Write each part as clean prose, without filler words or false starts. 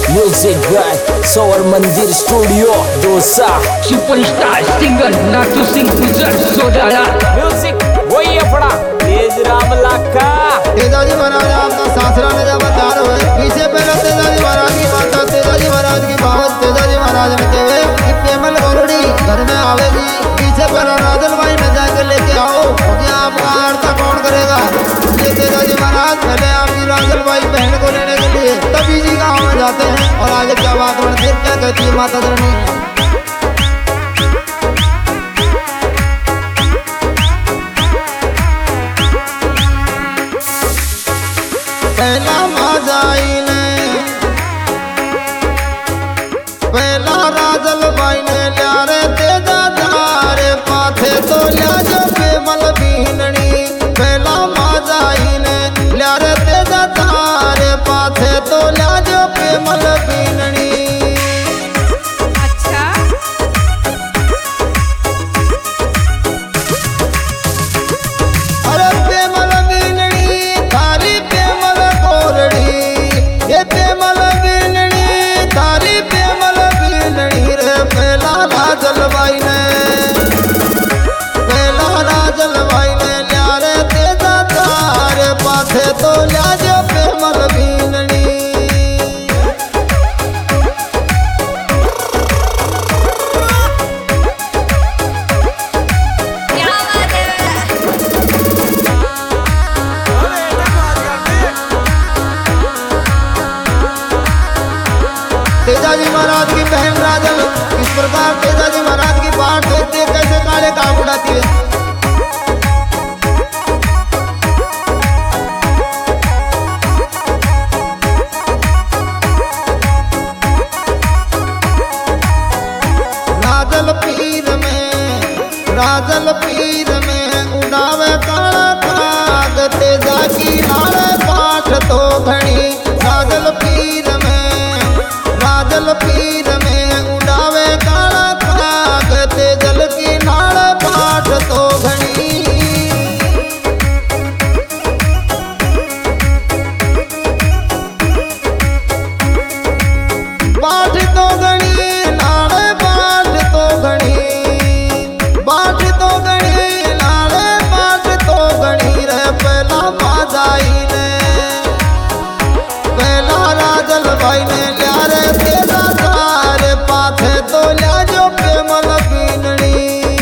Music by Sur Mandir studio Dausa. Superstar singer Natu Singh Gurjar Sodala music वही अपना तेज राम लाखा। तेजाजी महाराज आपका सासरा में जब अवतार हुए, पीछे पहले तेजाजी महाराज की माता तेजाजी महाराज की बात तेजाजी महाराज ने कहे कि पेमल गोरड़ी घर में आवेगी, पीछे पहले राजन भाई में जाकर लेके आओ, मुझे आपका आरता कौन करेगा। ये तेजाजी महाराज पहले आपकी राजन भाई बहन को लेने के लिए तभी जी गाँव में जाते हैं। और आगे क्या बात बढ़ती है, क्या कहती है माता धरणी। पहला माजाई ने पहला राजल भाई ने लिया रे तेजा धारे पाथे तो लिया जो पेमल बीननी। पहला माजाई ने लिया रे तेजा धारे पाथे तो लिया जो पेमल बीननी। अच्छा अरे पेमल बीननी थारी पेमल गोरड़ी, ये पेमल बीननी थारी पेमल बीननी रे। पहला राजल भाई ने लिया रे तेजा तारे पाथे तो लिया जो पेमल बीननी। क्या बात है। तेजाजी महाराज की बहन राजल इस प्रकार तेजाजी महाराज की बात देखते कैसे काले काम उड़ाती है। राजल पीर में उड़ावे काला काग तेजा की लाल पाठ तो घड़ी। राजल पीर में उड़ावे काला काग तेजल की लाल पाठ तो घड़ी। पाठ तो घड़ी लाल पाठ तो घड़ी, बाट तो गणी लाले बाट तो गणी रे। पहला माजाई ने पहला राजल भाई ने लिया रे तेजा तारे पाथे तो लिया जो पेमल बीननी।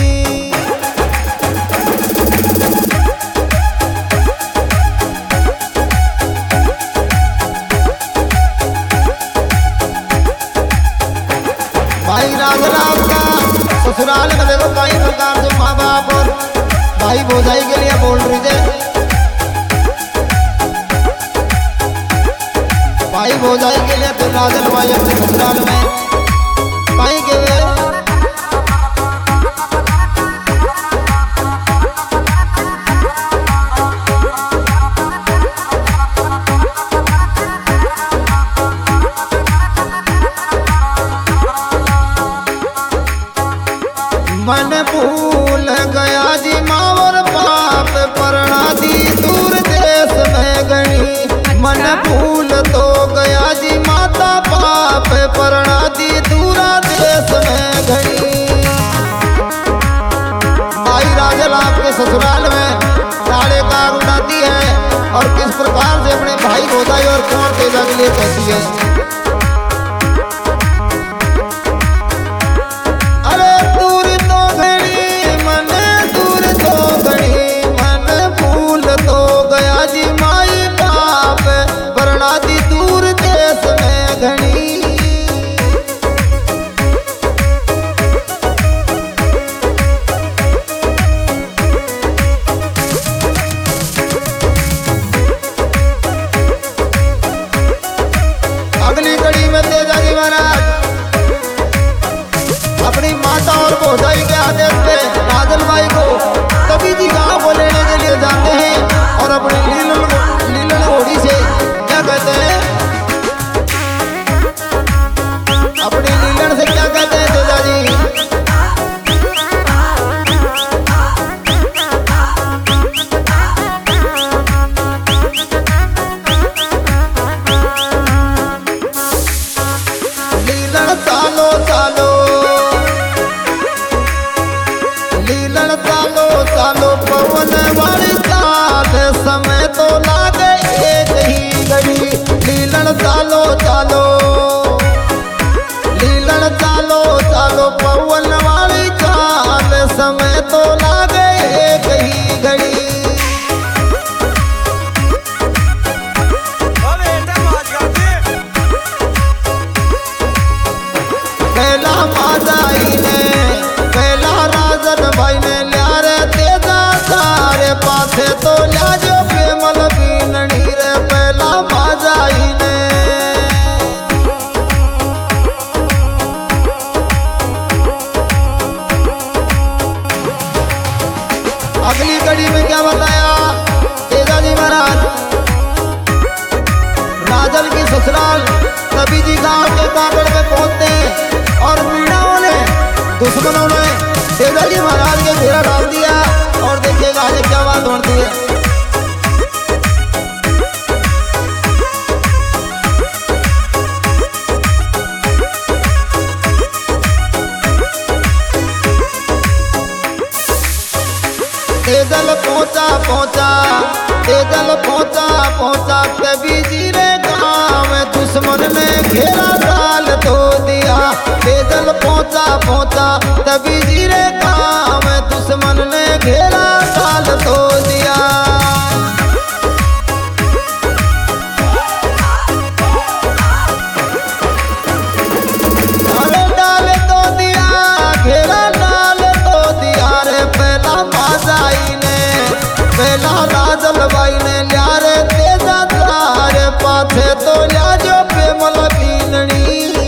भाई राजल आपका ससुराल में देखो कई प्रकार से माँ बाप और भाई भौजाई के लिए बोल रही थे। भाई भौजाई के लिए तो राजल भाई अपने ससुराल में भाई के हुए। मन भूल गया जी मावर पाप परना दी दूर देश में गणी। मन भूल तो गया जी माता पाप परना दी दूरा देश में घड़ी। भाई राजल आपके ससुराल में साड़े कार उड़ाती है और किस प्रकार से अपने भाई भौजाई और कुंवर तेजा के लिए कहती है। अगली कड़ी में तेजाजी महाराज अपनी माता और भौजाई के आदेश पे राजल भाई को कभी जी गाँव को लेने के लिए जाते हैं और अपनी लीलन घोड़ी से क्या कहते हैं, अपनी लीलन से क्या कहते हैं तेजाजी। ससुराल तभी जी गांव के काकड़ पे पहुंचते हैं और मीणाओं ने दुश्मनों ने तेजा जी महाराज के घेरा डाल दिया और देखिएगा आगे क्या बात बढ़ती है। तेजल पहुंचा पहुंचा तेजल पहुंचा पहुंचा तभी जी रे गाँव में दुश्मन ने घेरा डाल तो दिया। तेजल पहुंचा पहुंचा तभी जी रे गाँव में दुश्मन ने घेरा डाल तो दिया। अरे डाल तो दिया घेरा डाल तो दिया रे पहला माजाई ने पहला राजल बाई ने लिया रे तेजा तारे पाछे तो लिया जो प्रेमल बीननी।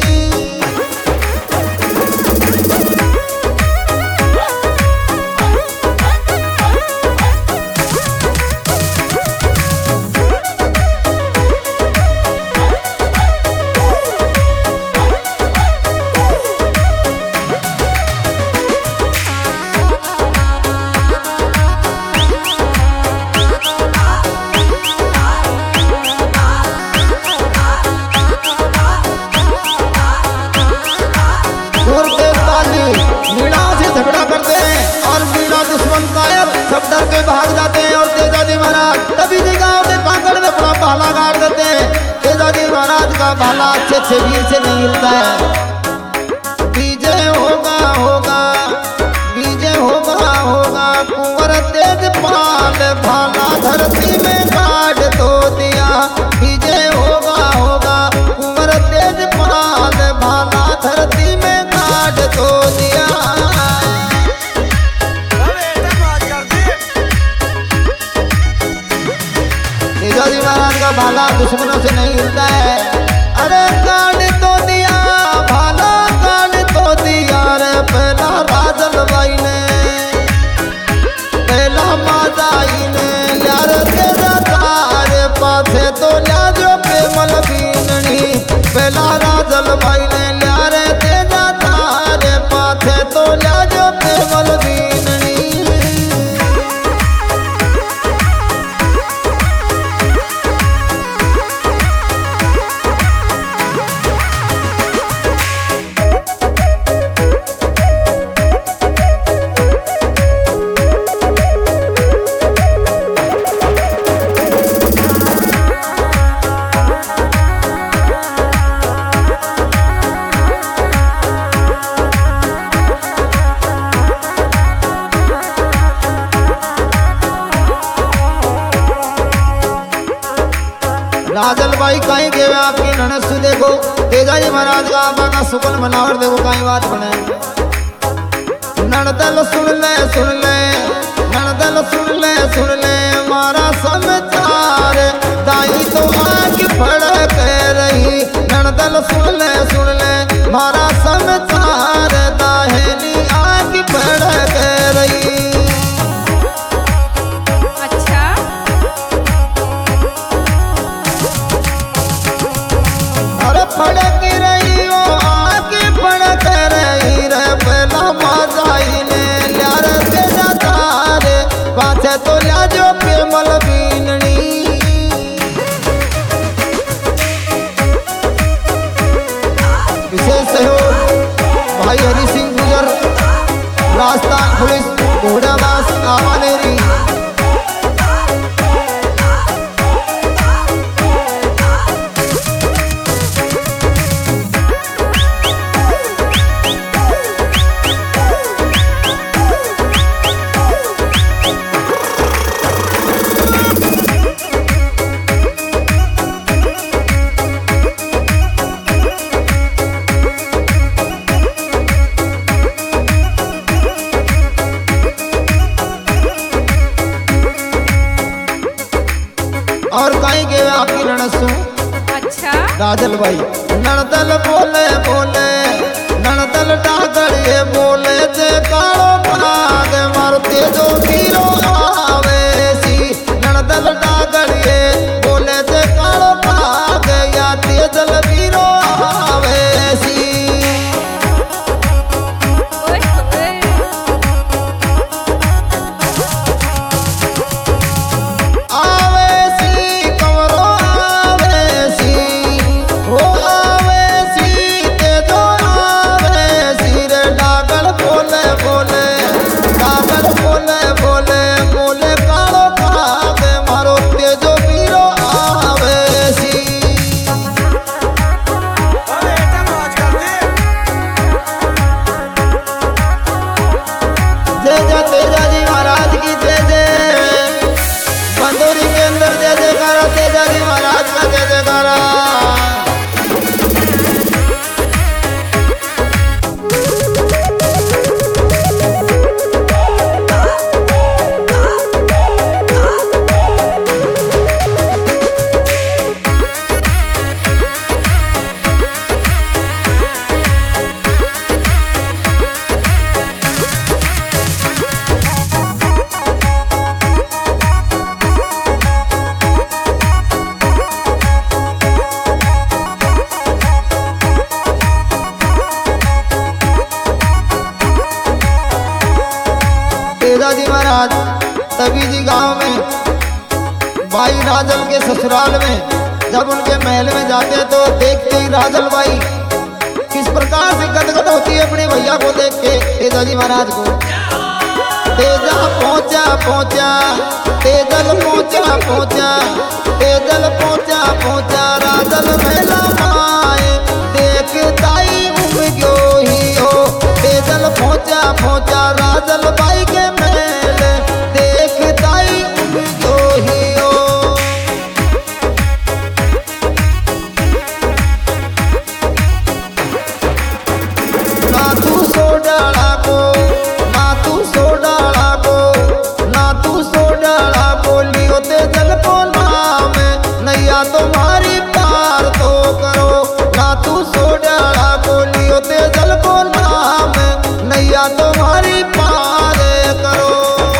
सब डर के भाग जाते हैं और तेजा जी महाराज तभी जी गाँव के काकड़ में अपना भाला गाड़ देते हैं। तेजा जी महाराज का भाला अच्छे वीर से नहीं हिलता है। विजय होगा होगा विजय होगा होगा कुंवर तेज पाल भाला धरती में गाड़ तो दिया। विजय होगा होगा कुंवर तेज पाल भाला धरती में गाड़ तो दिया। तेजा जी महाराज का भाला दुश्मनों से नहीं हिलता है। अरे गाड़ तो दिया भाला गाड़ तो दिया रे पहला राजल बाई ने पहला माजाई ने लिया रे तेजा तारे पाछे तो लिया जो प्रेमल बीननी। पहला राजल बाई ने लिया रे तेजा तारे पाछे तो लिया जो प्रेमल बीननी। राजल भाई कहीं गए आपकी ननसु देखो तेजा जी महाराज का आपा का सुकन मनावर देखो कहीं बात बने। ननदल सुन ले ननदल सुन ले मारा समाचार दाई तो आग फड़क रही। ननदल सुन ले मारा समाचार दाहिनी आग फड़क रही। फड़क रही हो आगे फड़क रही रे पहला माजाई ने लिया रे तेजा तारे पाछे तो लिया जो प्रेमल बीननी। विशेष सहयोग भाई हरि सिंह गुजर राजस्थान पुलिस घोड़ादास कामानेरी। और कहीं गए आपकी ननसु अच्छा राजल भाई ननदल बोले ननदल डागर ये बोले जे कालो भाग मारते जो हीरो आवे सी। ननदल डागर ये बोले जे कालो भाग या राजल के ससुराल में जब उनके महल में जाते तो देखते ही राजल बाई किस प्रकार से गदगद होती है अपने भैया को देख के तेजा जी महाराज को। तेजा पहुंचा पहुंचा तेजल पहुंचा पहुंचा तेजल पहुंचा पहुंचा राजल मेला माए देख ताई उम गयो ही हो। तेजल पहुंचा पहुंचा राजल बाई के मेल देख ताई उम गयो ही हो। ना तू सो डाला को ना तू सो डाला को ना तू सो डाला को लियो तेजल को नाम नैया तुम्हारी पार तो करो। ना तू सो डाला को लियो तेजल को नाम नैया तुम्हारी पार करो।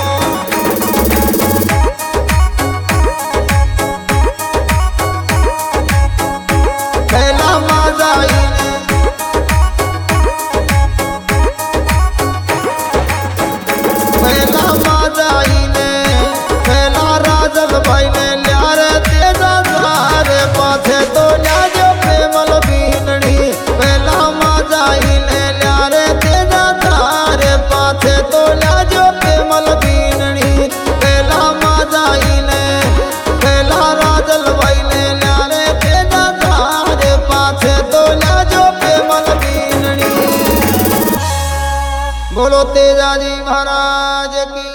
पहला माजाई ने पहला माजाई ने पहला राजल भाई ने लिया रे तेजा सारे पाथे तो लिया जो प्रेमल बीनड़ी। पहला माजाई ने लिया रे तेजा सारे पाथे तो लिया जो प्रेमल बीनड़ी। पहला माजाई ने पहला राजल भाई ने लिया रे तेजा सारे पाथे तो लिया जो प्रेमल बीनड़ी। बोलो तेजा जी महाराज की।